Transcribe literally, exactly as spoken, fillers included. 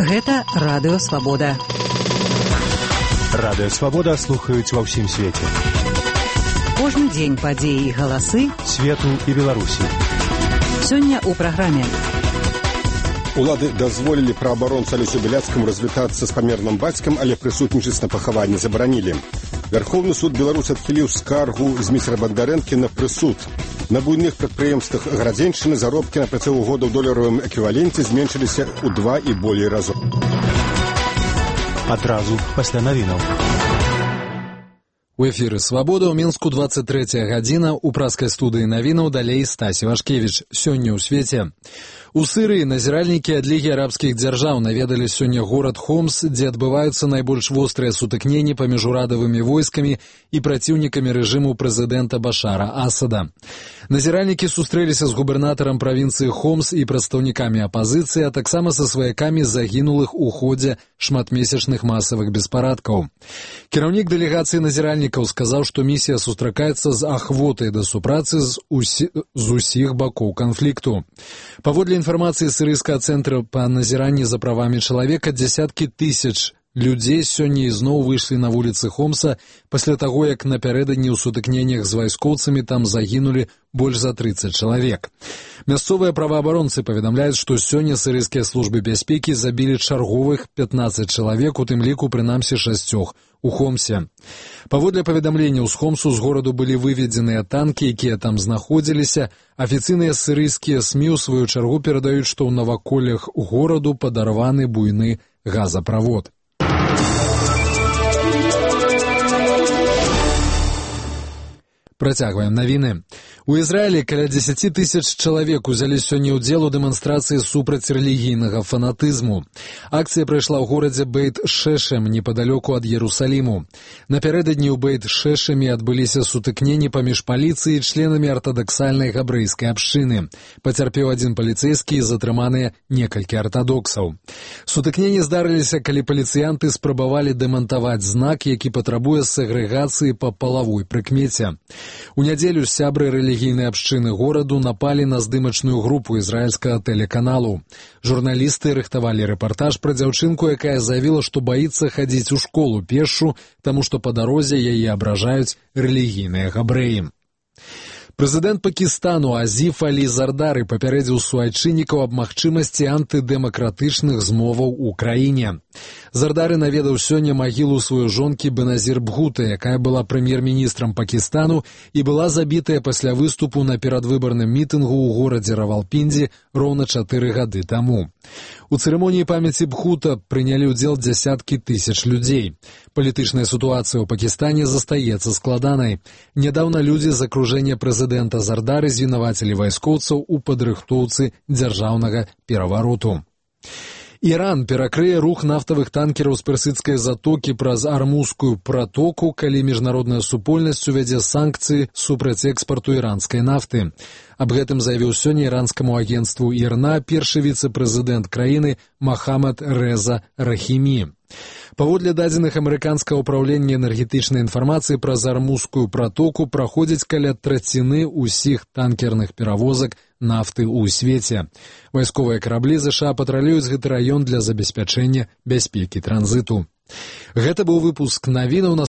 Гэта Радыё Свабода. Радыё Свабода слухаюць ва ўсім свеце. Кожны дзень падзеі і галасы свету і Беларусі. Сёння ў праграме. Улады дазволілі праабаронцу Алёсю Беляцкаму развітацца з памерлым бацькам, але прысутнічаць на пахаванні забаранілі. Вярхоўны суд Беларусі адхіліў скаргу Зміцера Бондарэнкі на прысуд. На буйных прадпрыемствах Градзеншчыны заробкі на працягу года ў доларавым эквіваленце зменшыліся ў два і болей разоў. Адразу пасля навінаў. У эфіры «Свабода» ў Мінску двадцать трэцяя гадзіна. У праскай студыі навінаў далей Стасі Вашкевіч. Сёння ў свеце. У Сырыі назіральнікі ад Лігі арабскіх дзяржаў наведалі сёння горад Хомс, дзе адбываюцца найбольш вострыя сутыкненні паміж урадавымі войскамі і праціўнікамі рэжыму прэзідэнта Башара Асада. Назіральнікі сустрэліся з губернатарам правінцыі Хомс і прадстаўнікамі апазіцыі, а таксама са сваякамі загінулых у ходзе шматмесячных масавых беспарадкаў. Кіраўнік дэлегацыі назіральнікаў сказаў, што місія сустракаецца з ахвотай да супрацы з, усі... з усіх бакоў канфлікту. Паводле інфармацыі сірыйскага цэнтра па назіранні за правамі чалавека, дзесяткі тысяч людзей сёння ізноў выйшлі на вуліцы Хомса пасля таго, як напярэдадні ў сутыкненнях з вайскоўцамі там загінулі больш за трыццаць чалавек. Мясцовыя праваабаронцы паведамляюць, што сёння сірыйскія службы бяспекі забілі чарговых пятнаццаць чалавек, у тым ліку прынамсі шасцёх у Хомсе. Паводле паведамленняў з Хомсу з гораду былі выведзеныя танкі, якія там знаходзіліся. Афіцыйныя сірыйскія СМІ ў сваю чаргу перадаюць, што ў наваколлях гораду падарваны буйны газаправод. Працягваем навіны. У Ізраілі каля дзесяці тысяч чалавек узялі сёння ўдзел у дэманстрацыі супраць рэлігійнага фанатызму. Акцыя прайшла ў горадзе Бейт-Шешем, непадалёку ад Ерусаліму. Напярэдадні ў Бейт-Шешеме адбыліся сутыкненні паміж паліцыяй і членамі артадаксальнай габрэйскай абшчыны. Пацярпеў адзін паліцэйскі і затрыманыя некалькі артадоксаў. Сутыкненні здарыліся, калі паліцыянты спрабавалі дэмантаваць знак, які патрабуе сегрэгацыі па палавой прыкмеце. У нядзелю сябры рэлігійнай абшчыны гораду напалі на здымачную групу ізраільскага тэлеканалу. Журналісты рыхтавалі рэпартаж пра дзяўчынку, якая заявіла, што баіцца хадзіць у школу пешшу, таму што па дарозе яе абражаюць рэлігійныя габрэі. Прэзідэнт Пакістану Азіф Алі Зардары папярэдзіў суайчыннікаў аб магчымасці антыдэмакратычных змоваў у краіне. Зардары наведаў сёння магілу сваёй жонкі Беназір Бхута, якая была прэм'ер-міністрам Пакістану і была забітая пасля выступу на перадвыбарным мітынгу ў горадзе Равалпіндзі роўна чатыры гады таму. У цырымоніі памяці Бхута прынялі ўдзел дзясяткі тысяч людзей. Палітычная сітуацыя ў Пакістане застаецца складанай. Нядаўна людзі з акружэння прэзідэнта Зардары звінавацілі вайскоўцаў у падрыхтоўцы дзяржаўнага перавароту. Іран перакрые рух нафтавых танкераў з персідскай затокі праз Армузскую пратоку, калі міжнародная супольнасць увядзе санкцыі супраць экспарту іранскай нафты. Аб гэтым заявіў сёння іранскаму агенцтву ІРНА першы віцэ-прэзідэнт краіны Махамад Рэза Рахімі. Паводле дадзеных амерыканскага ўпраўлення энергетычнай інфармацыі праз Армузскую пратоку праходзіць каля траціны ўсіх танкерных перавозак нафты ў свеце. Вайсковыя караблі ЗША патрулююць гэты раён для забеспячэння бяспекі транзіту. Гэта быў выпуск навінаў.